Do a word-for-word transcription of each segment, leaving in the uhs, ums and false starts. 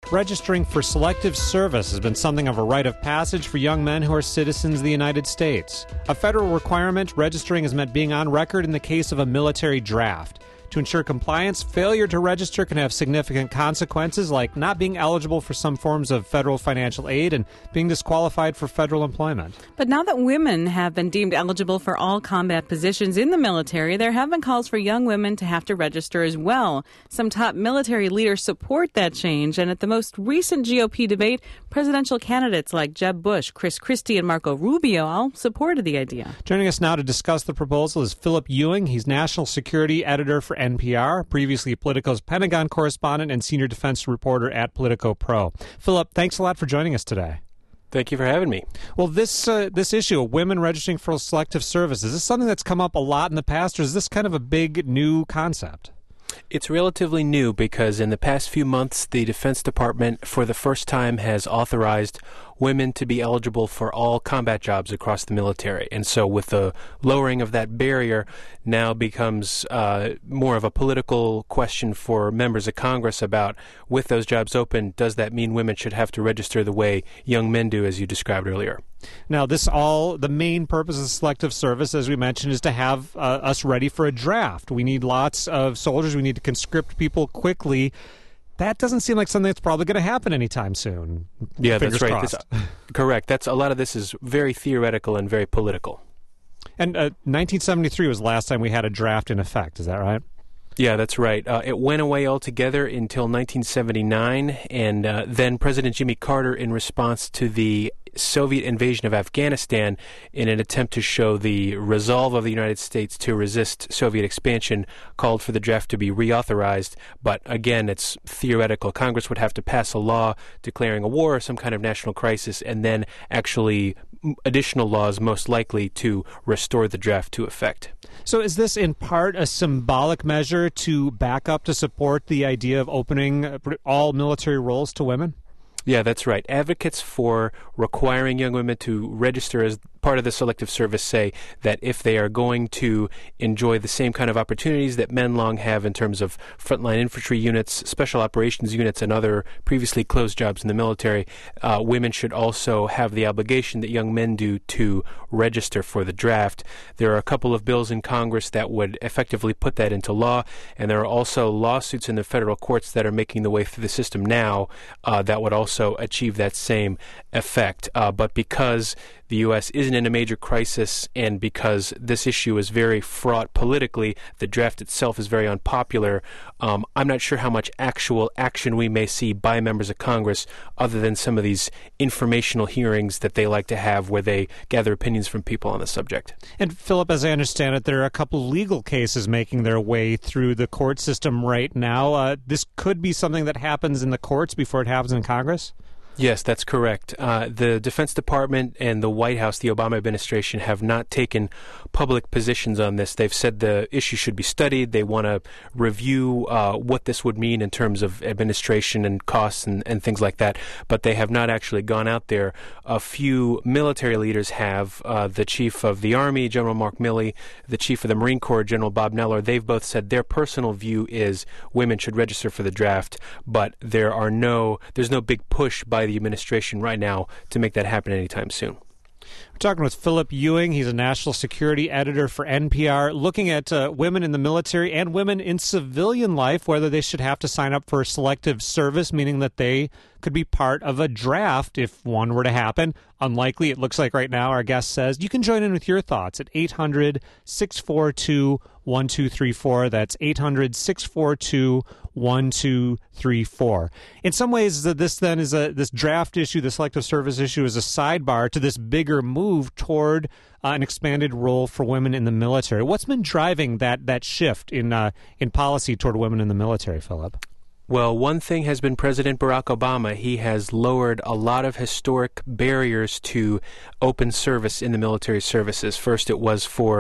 Registering for selective service has been something of a rite of passage for young men who are citizens of the United States. A federal requirement, registering has meant being on record in the case of a military draft. To ensure compliance, failure to register can have significant consequences like not being eligible for some forms of federal financial aid and being disqualified for federal employment. But now that women have been deemed eligible for all combat positions in the military, there have been calls for young women to have to register as well. Some top military leaders support that change, and at the most recent G O P debate, presidential candidates like Jeb Bush, Chris Christie, and Marco Rubio all supported the idea. Joining us now to discuss the proposal is Philip Ewing. He's national security editor for N P R, previously Politico's Pentagon correspondent and senior defense reporter at Politico Pro. Philip, thanks a lot for joining us today. Thank you for having me. Well, this uh, this issue of women registering for selective service, is this something that's come up a lot in the past, or is this kind of a big new concept? It's relatively new because in the past few months, the Defense Department, for the first time, has authorized women to be eligible for all combat jobs across the military. And so with the lowering of that barrier, now becomes uh, more of a political question for members of Congress about, with those jobs open, does that mean women should have to register the way young men do, as you described earlier? Now, this all, the main purpose of selective service, as we mentioned, is to have uh, us ready for a draft. We need lots of soldiers. We need to conscript people quickly. That doesn't seem like something that's probably going to happen anytime soon. Yeah, Fingers that's right. That's, correct. That's a lot of this is very theoretical and very political. And uh, nineteen seventy-three was the last time we had a draft in effect. Is that right? Yeah, that's right. Uh, it went away altogether until nineteen seventy-nine, and uh, then President Jimmy Carter, in response to the Soviet invasion of Afghanistan, in an attempt to show the resolve of the United States to resist Soviet expansion, called for the draft to be reauthorized. But again, it's theoretical. Congress would have to pass a law declaring a war or some kind of national crisis, and then actually additional laws most likely to restore the draft to effect. So is this in part a symbolic measure to back up to support the idea of opening all military roles to women? Yeah, that's right. Advocates for requiring young women to register as part of the selective service say that if they are going to enjoy the same kind of opportunities that men long have in terms of frontline infantry units, special operations units, and other previously closed jobs in the military, uh, women should also have the obligation that young men do to register for the draft. There are a couple of bills in Congress that would effectively put that into law, and there are also lawsuits in the federal courts that are making the way through the system now uh, that would also achieve that same effect. Uh, but because the U S isn't in a major crisis, and because this issue is very fraught politically, the draft itself is very unpopular, um, I'm not sure how much actual action we may see by members of Congress other than some of these informational hearings that they like to have where they gather opinions from people on the subject. And Philip, as I understand it, there are a couple legal cases making their way through the court system right now. Uh, this could be something that happens in the courts before it happens in Congress? Yes, that's correct. Uh, the Defense Department and the White House, the Obama administration, have not taken public positions on this. They've said the issue should be studied. They want to review uh, what this would mean in terms of administration and costs and, and things like that, but they have not actually gone out there. A few military leaders have. Uh, the Chief of the Army, General Mark Milley, the Chief of the Marine Corps, General Bob Neller, they've both said their personal view is women should register for the draft, but there are no, there's no big push by the administration right now to make that happen anytime soon. We're talking with Philip Ewing. He's a national security editor for N P R, looking at uh, women in the military and women in civilian life, whether they should have to sign up for selective service, meaning that they could be part of a draft if one were to happen. Unlikely, it looks like right now, our guest says. You can join in with your thoughts at eight hundred, six four two, one two three four. That's eight hundred, six four two, one two three four. In some ways, this then is a this draft issue, the selective service issue, is a sidebar to this bigger move toward uh, an expanded role for women in the military. What's been driving that that shift in uh, in policy toward women in the military, Philip? Well, one thing has been President Barack Obama. He has lowered a lot of historic barriers to open service in the military services. First, it was for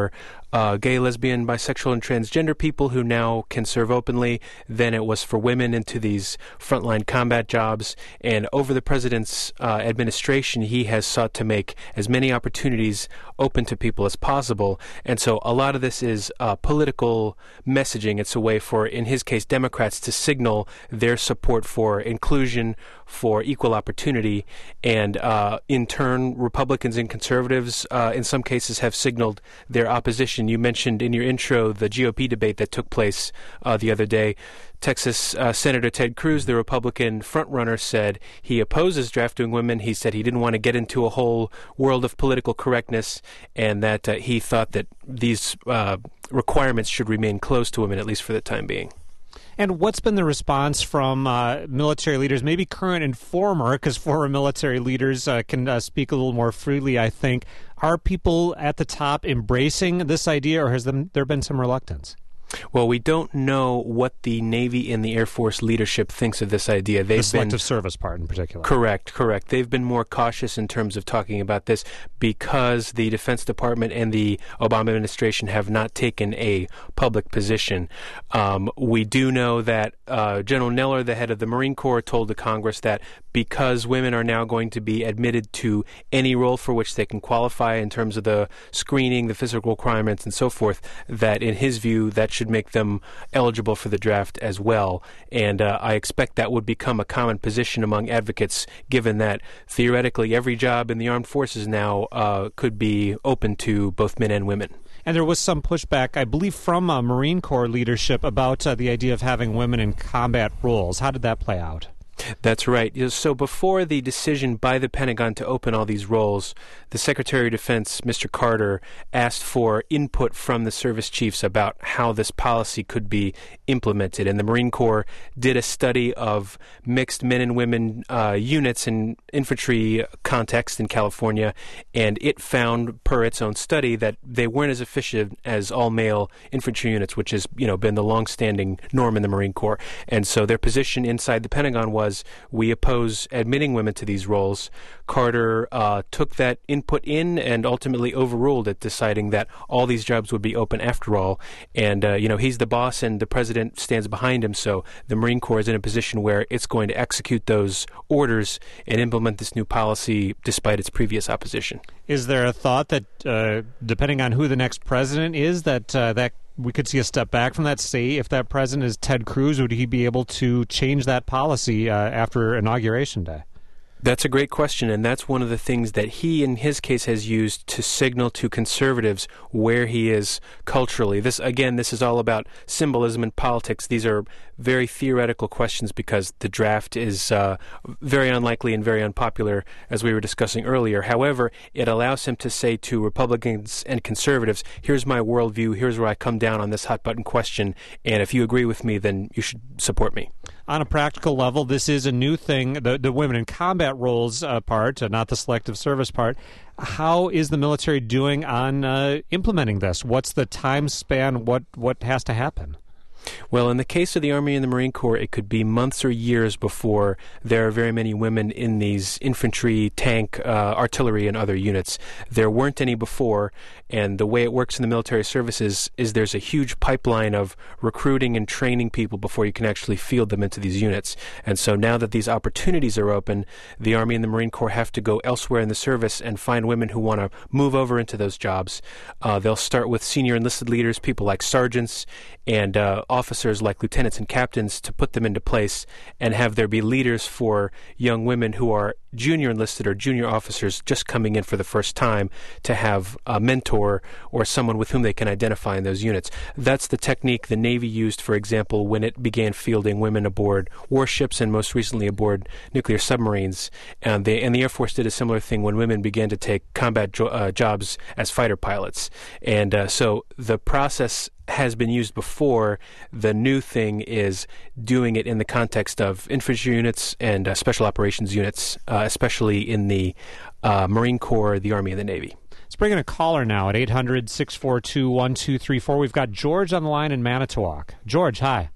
uh, gay, lesbian, bisexual, and transgender people who now can serve openly. Then it was for women into these frontline combat jobs. And over the president's uh, administration, he has sought to make as many opportunities open to people as possible. And so a lot of this is uh, political messaging. It's a way for, in his case, Democrats to signal their support for inclusion, for equal opportunity, and uh, in turn, Republicans and conservatives, uh, in some cases, have signaled their opposition. You mentioned in your intro the G O P debate that took place uh, the other day. Texas uh, Senator Ted Cruz, the Republican frontrunner, said he opposes drafting women. He said he didn't want to get into a whole world of political correctness, and that uh, he thought that these uh, requirements should remain closed to women, at least for the time being. And what's been the response from uh, military leaders, maybe current and former, because former military leaders uh, can uh, speak a little more freely, I think. Are people at the top embracing this idea, or has them, there been some reluctance? Well, we don't know what the Navy and the Air Force leadership thinks of this idea. They've the selective been, service part in particular. Correct, correct. They've been more cautious in terms of talking about this because the Defense Department and the Obama administration have not taken a public position. Um, we do know that uh, General Neller, the head of the Marine Corps, told the Congress that because women are now going to be admitted to any role for which they can qualify in terms of the screening, the physical requirements, and so forth, that in his view, that should make them eligible for the draft as well. And uh, I expect that would become a common position among advocates, given that theoretically every job in the armed forces now uh, could be open to both men and women. And there was some pushback, I believe, from uh, Marine Corps leadership about uh, the idea of having women in combat roles. How did that play out? That's right. So before the decision by the Pentagon to open all these roles, the Secretary of Defense, Mister Carter, asked for input from the service chiefs about how this policy could be implemented. And the Marine Corps did a study of mixed men and women uh, units in infantry context in California, and it found, per its own study, that they weren't as efficient as all-male infantry units, which has, you know, been the long-standing norm in the Marine Corps. And so their position inside the Pentagon was, we oppose admitting women to these roles. Carter uh, took that input in and ultimately overruled it, deciding that all these jobs would be open after all. And, uh, you know, he's the boss and the president stands behind him, so the Marine Corps is in a position where it's going to execute those orders and implement this new policy despite its previous opposition. Is there a thought that, uh, depending on who the next president is, that uh, that we could see a step back from that? Say, if that president is Ted Cruz, would he be able to change that policy uh, after Inauguration Day? That's a great question, and that's one of the things that he, in his case, has used to signal to conservatives where he is culturally. This, again, this is all about symbolism and politics. These are very theoretical questions because the draft is uh, very unlikely and very unpopular, as we were discussing earlier. However, it allows him to say to Republicans and conservatives, here's my worldview, here's where I come down on this hot-button question, and if you agree with me, then you should support me. On a practical level, this is a new thing, the, the women in combat roles uh, part, uh, not the selective service part. How is the military doing on uh, implementing this? What's the time span? What, what has to happen? Well, in the case of the Army and the Marine Corps, it could be months or years before there are very many women in these infantry, tank, uh, artillery, and other units. There weren't any before, and the way it works in the military services is there's a huge pipeline of recruiting and training people before you can actually field them into these units. And so now that these opportunities are open, the Army and the Marine Corps have to go elsewhere in the service and find women who want to move over into those jobs. Uh, they'll start with senior enlisted leaders, people like sergeants, and uh, officers like lieutenants and captains to put them into place and have there be leaders for young women who are junior enlisted or junior officers just coming in for the first time to have a mentor or someone with whom they can identify in those units. That's the technique the Navy used, for example, when it began fielding women aboard warships and most recently aboard nuclear submarines. And the, and the Air Force did a similar thing when women began to take combat jo- uh, jobs as fighter pilots. And uh, so the process has been used before. The new thing is doing it in the context of infantry units and uh, special operations units, uh, especially in the uh, Marine Corps, the Army, and the Navy. Let's bring in a caller now at eight hundred, six four two, one two three four. We've got George on the line in Manitowoc. George, hi.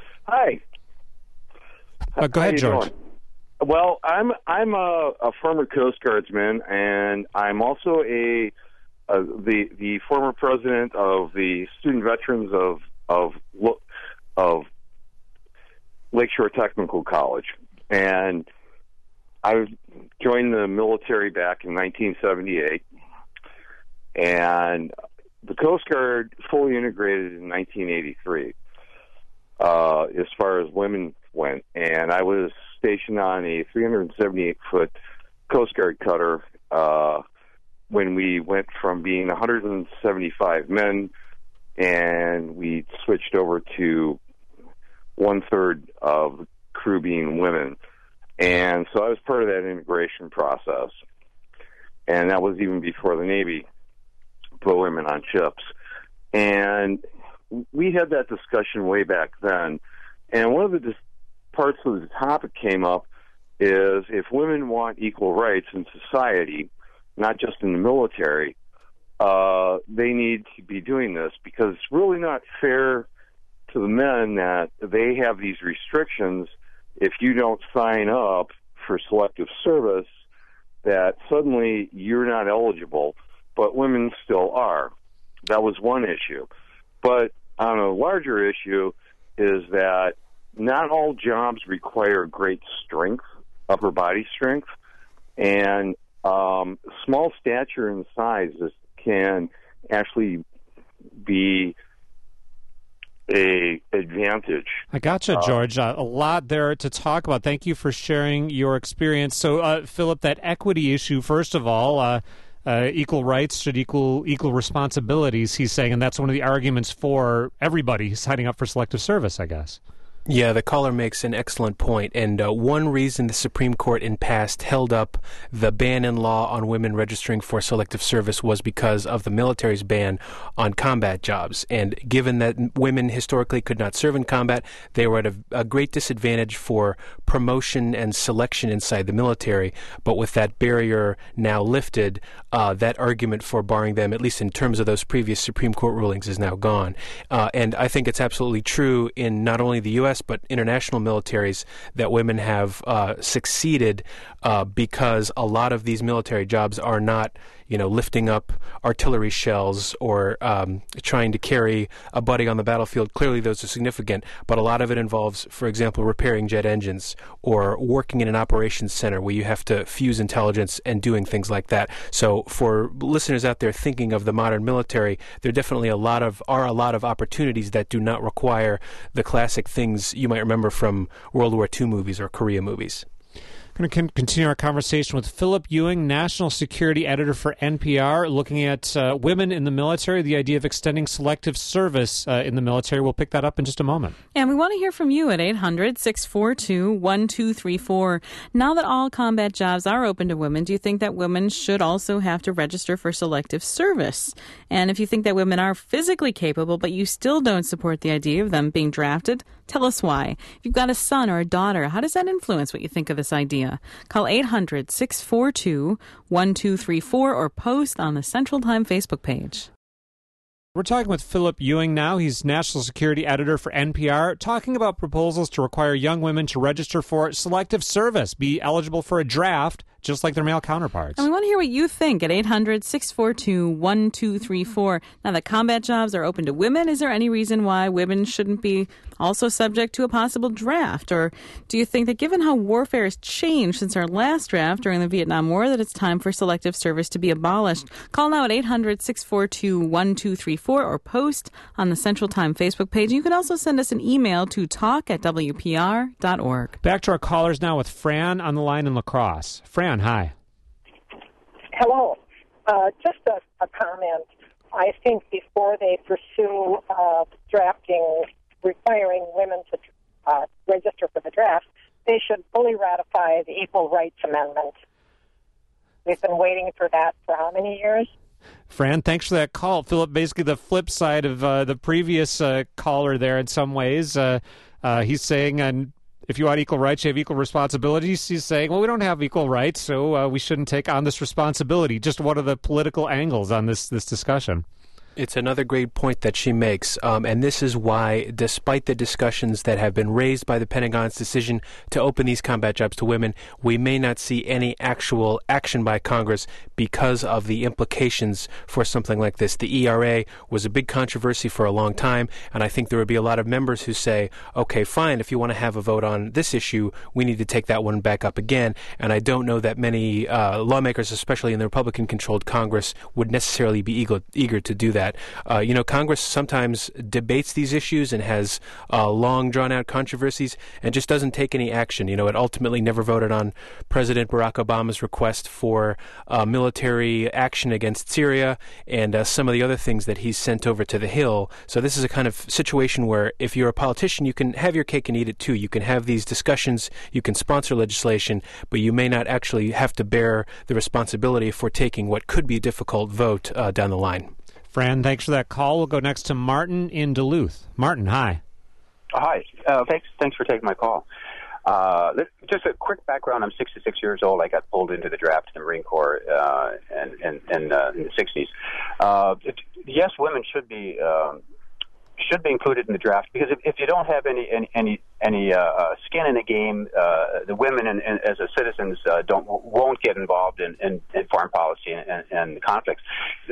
Hi. Uh, go How ahead, you George. doing? Well, I'm I'm a, a former Coast Guardsman, and I'm also a uh, the the former president of the student veterans of of of Lakeshore Technical College, and I joined the military back in nineteen seventy-eight, and the Coast Guard fully integrated in nineteen eighty-three, uh, as far as women went, and I was stationed on a three hundred seventy-eight foot Coast Guard cutter uh, when we went from being one hundred seventy-five men, and we switched over to one-third of the crew being women. And so I was part of that integration process. And that was even before the Navy put women on ships. And we had that discussion way back then. And one of the dis- parts of the topic came up is if women want equal rights in society, not just in the military, uh, they need to be doing this, because it's really not fair to the men that they have these restrictions. If you don't sign up for selective service, that suddenly you're not eligible, but women still are. That was one issue. But on a larger issue is that not all jobs require great strength, upper body strength, and um, small stature and size can actually be a advantage. I gotcha, George. Uh, a lot there to talk about. Thank you for sharing your experience. So, uh, Philip, that equity issue, first of all, uh, uh, equal rights should equal equal responsibilities, he's saying, and that's one of the arguments for everybody signing up for selective service, I guess. Yeah, the caller makes an excellent point, and uh, one reason the Supreme Court in past held up the ban in law on women registering for selective service was because of the military's ban on combat jobs. And given that women historically could not serve in combat, they were at a, a great disadvantage for promotion and selection inside the military. But with that barrier now lifted, uh, that argument for barring them, at least in terms of those previous Supreme Court rulings, is now gone. Uh, and I think it's absolutely true in not only the U S but international militaries that women have uh, succeeded uh, because a lot of these military jobs are not, you know, lifting up artillery shells or um, trying to carry a buddy on the battlefield. Clearly those are significant, but a lot of it involves, for example, repairing jet engines or working in an operations center where you have to fuse intelligence and doing things like that. So for listeners out there thinking of the modern military, there definitely a lot of are a lot of opportunities that do not require the classic things you might remember from World War Two movies or Korea movies. Going to continue our conversation with Philip Ewing, National Security Editor for N P R, looking at uh, women in the military, the idea of extending selective service uh, in the military. We'll pick that up in just a moment. And we want to hear from you at eight hundred, six four two, one two three four. Now that all combat jobs are open to women, do you think that women should also have to register for selective service? And if you think that women are physically capable, but you still don't support the idea of them being drafted, tell us why. If you've got a son or a daughter, how does that influence what you think of this idea? Call eight hundred, six four two, one two three four or post on the Central Time Facebook page. We're talking with Philip Ewing now. He's National Security Editor for N P R, talking about proposals to require young women to register for selective service, be eligible for a draft, just like their male counterparts. And we want to hear what you think at eight hundred, six four two, one two three four. Now that combat jobs are open to women, is there any reason why women shouldn't be also subject to a possible draft? Or do you think that given how warfare has changed since our last draft during the Vietnam War, that it's time for selective service to be abolished? Call now at eight hundred, six four two, one two three four or post on the Central Time Facebook page. You can also send us an email to talk at w p r dot org. Back to our callers now with Fran on the line in La Crosse. Fran, hi. Hello. Uh, just a, a comment. I think before they pursue uh, drafting, requiring women to uh, register for the draft, they should fully ratify the Equal Rights Amendment. We've been waiting for that for how many years? Fran, thanks for that call. Philip, basically the flip side of uh, the previous uh, caller there in some ways. Uh, uh, he's saying, and if you want equal rights, you have equal responsibilities. He's saying, well, we don't have equal rights, so uh, we shouldn't take on this responsibility. Just what are the political angles on this, this discussion? It's another great point that she makes, um, and this is why, despite the discussions that have been raised by the Pentagon's decision to open these combat jobs to women, we may not see any actual action by Congress because of the implications for something like this. The E R A was a big controversy for a long time, and I think there would be a lot of members who say, okay, fine, if you want to have a vote on this issue, we need to take that one back up again, and I don't know that many uh, lawmakers, especially in the Republican-controlled Congress, would necessarily be eager, eager to do that. Uh, you know, Congress sometimes debates these issues and has uh, long, drawn-out controversies and just doesn't take any action. You know, it ultimately never voted on President Barack Obama's request for uh, military action against Syria and uh, some of the other things that he's sent over to the Hill. So this is a kind of situation where if you're a politician, you can have your cake and eat it too. You can have these discussions, you can sponsor legislation, but you may not actually have to bear the responsibility for taking what could be a difficult vote uh, down the line. Fran, thanks for that call. We'll go next to Martin in Duluth. Martin, hi. Hi. Uh, thanks. Thanks for taking my call. Uh, just a quick background. I'm sixty-six years old. I got pulled into the draft in the Marine Corps uh, in, in, in, uh, in the sixties. Uh, it, yes, women should be um, should be included in the draft because if, if you don't have any any any, any uh, uh, skin in the game, uh, the women and, and as a citizens uh, don't won't get involved in, in, in foreign policy and, and, and conflicts.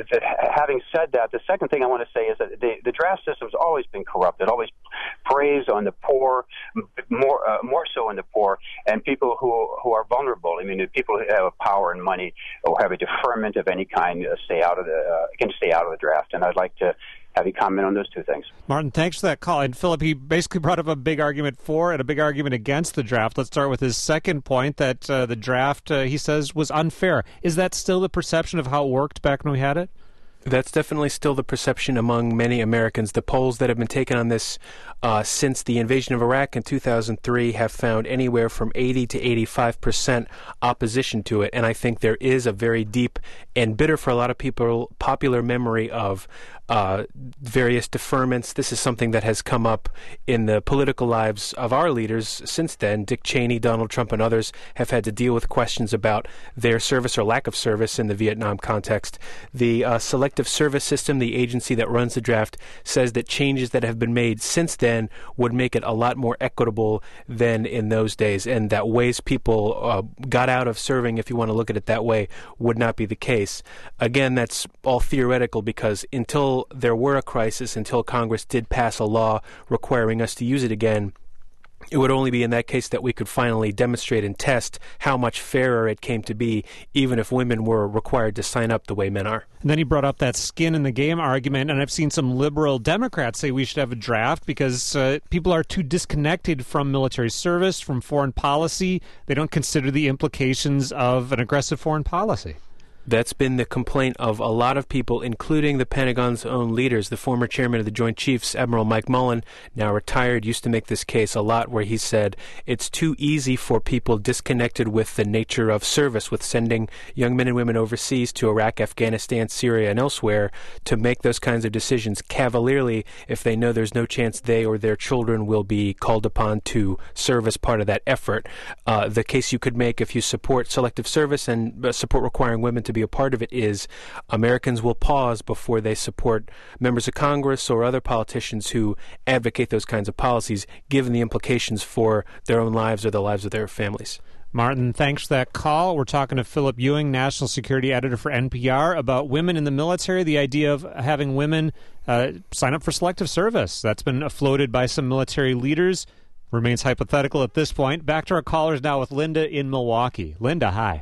Having said that, the second thing I want to say is that the, the draft system's always been corrupt. It always preys on the poor, more uh, more so on the poor and people who who are vulnerable. I mean, the people who have power and money or have a deferment of any kind uh, stay out of the uh, can stay out of the draft. And I'd like to have you comment on those two things. Martin, thanks for that call. And Philip, he basically brought up a big argument for and a big argument against the draft. Let's start with his second point, that uh, the draft, uh, he says, was unfair. Is that still the perception of how it worked back when we had it? That's definitely still the perception among many Americans. The polls that have been taken on this uh, since the invasion of Iraq in two thousand three have found anywhere from eighty to eighty-five percent opposition to it. And I think there is a very deep and bitter for a lot of people popular memory of uh, various deferments. This is something that has come up in the political lives of our leaders since then. Dick Cheney, Donald Trump, and others have had to deal with questions about their service or lack of service in the Vietnam context. The uh, Selective Service System, the agency that runs the draft, says that changes that have been made since then would make it a lot more equitable than in those days, and that ways people uh, got out of serving, if you want to look at it that way, would not be the case. Again, that's all theoretical because until there were a crisis, until Congress did pass a law requiring us to use it again, it would only be in that case that we could finally demonstrate and test how much fairer it came to be, even if women were required to sign up the way men are. And then he brought up that skin in the game argument, and I've seen some liberal Democrats say we should have a draft because uh, people are too disconnected from military service, from foreign policy. They don't consider the implications of an aggressive foreign policy. That's been the complaint of a lot of people, including the Pentagon's own leaders. The former chairman of the Joint Chiefs, Admiral Mike Mullen, now retired, used to make this case a lot where he said it's too easy for people disconnected with the nature of service, with sending young men and women overseas to Iraq, Afghanistan, Syria, and elsewhere, to make those kinds of decisions cavalierly if they know there's no chance they or their children will be called upon to serve as part of that effort. Uh, the case you could make if you support selective service and uh, support requiring women to be a part of it is Americans will pause before they support members of Congress or other politicians who advocate those kinds of policies, given the implications for their own lives or the lives of their families. Martin, thanks for that call. We're talking to Philip Ewing, National Security Editor for N P R, about women in the military, the idea of having women uh, sign up for selective service. That's been floated by some military leaders. Remains hypothetical at this point. Back to our callers now with Linda in Milwaukee. Linda, hi.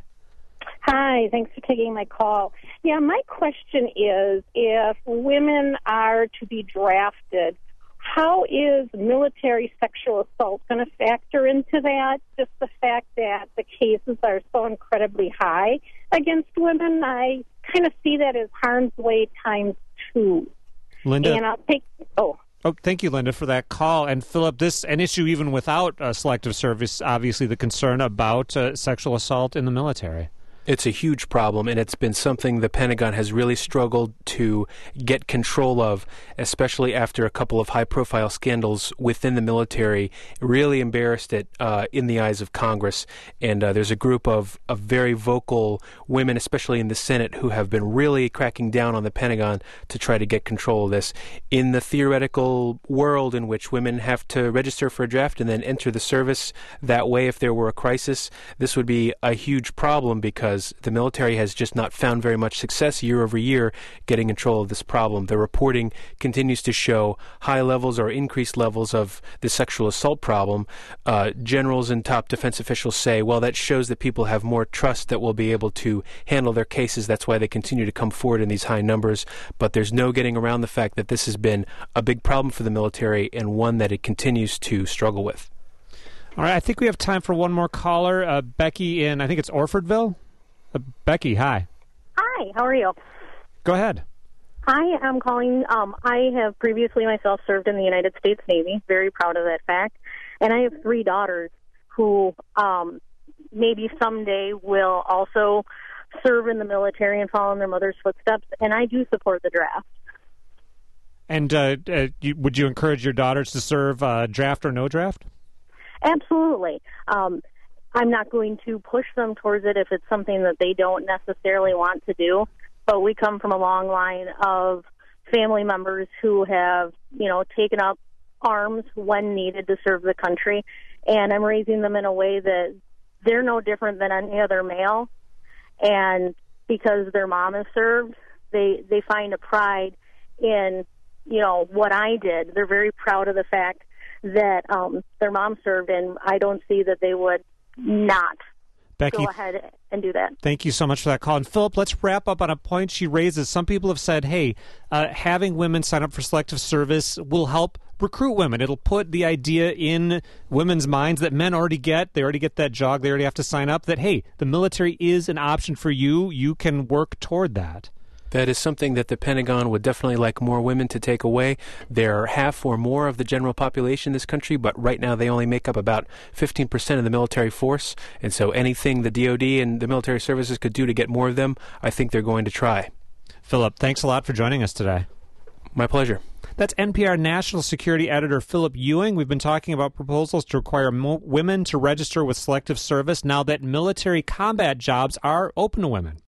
Hi, thanks for taking my call. Yeah, my question is, if women are to be drafted, how is military sexual assault going to factor into that? Just the fact that the cases are so incredibly high against women, I kind of see that as harm's way times two. Linda, and I'll take, oh. Oh, thank you, Linda, for that call. And Philip, this an issue even without uh, selective service, obviously the concern about uh, sexual assault in the military. It's a huge problem, and it's been something the Pentagon has really struggled to get control of, especially after a couple of high-profile scandals within the military really embarrassed it uh, in the eyes of Congress. And uh, there's a group of, of very vocal women, especially in the Senate, who have been really cracking down on the Pentagon to try to get control of this. In the theoretical world in which women have to register for a draft and then enter the service that way if there were a crisis, this would be a huge problem because the military has just not found very much success year over year getting control of this problem. The reporting continues to show high levels or increased levels of the sexual assault problem. Uh, generals and top defense officials say, well, that shows that people have more trust that we'll be able to handle their cases. That's why they continue to come forward in these high numbers. But there's no getting around the fact that this has been a big problem for the military and one that it continues to struggle with. All right, I think we have time for one more caller. Uh, Becky in, I think it's Orfordville. Uh, Becky, hi. Hi, how are you? Go ahead. I am calling. Um, I have previously myself served in the United States Navy, very proud of that fact. And I have three daughters who um, maybe someday will also serve in the military and follow in their mother's footsteps. And I do support the draft. And uh, uh, you, would you encourage your daughters to serve uh, draft or no draft? Absolutely. Um, I'm not going to push them towards it if it's something that they don't necessarily want to do. But we come from a long line of family members who have, you know, taken up arms when needed to serve the country. And I'm raising them in a way that they're no different than any other male. And because their mom has served, they, they find a pride in, you know, what I did. They're very proud of the fact that um, their mom served, and I don't see that they would not Becky, go ahead and do that. Thank you so much for that call. And Philip, let's wrap up on a point she raises. Some people have said, hey, uh, having women sign up for selective service will help recruit women. It'll put the idea in women's minds that men already get. They already get that jog. They already have to sign up that, hey, the military is an option for you. You can work toward that. That is something that the Pentagon would definitely like more women to take away. They're half or more of the general population in this country, but right now they only make up about fifteen percent of the military force. And so anything the D O D and the military services could do to get more of them, I think they're going to try. Philip, thanks a lot for joining us today. My pleasure. That's N P R National Security Editor Philip Ewing. We've been talking about proposals to require mo- women to register with selective service now that military combat jobs are open to women.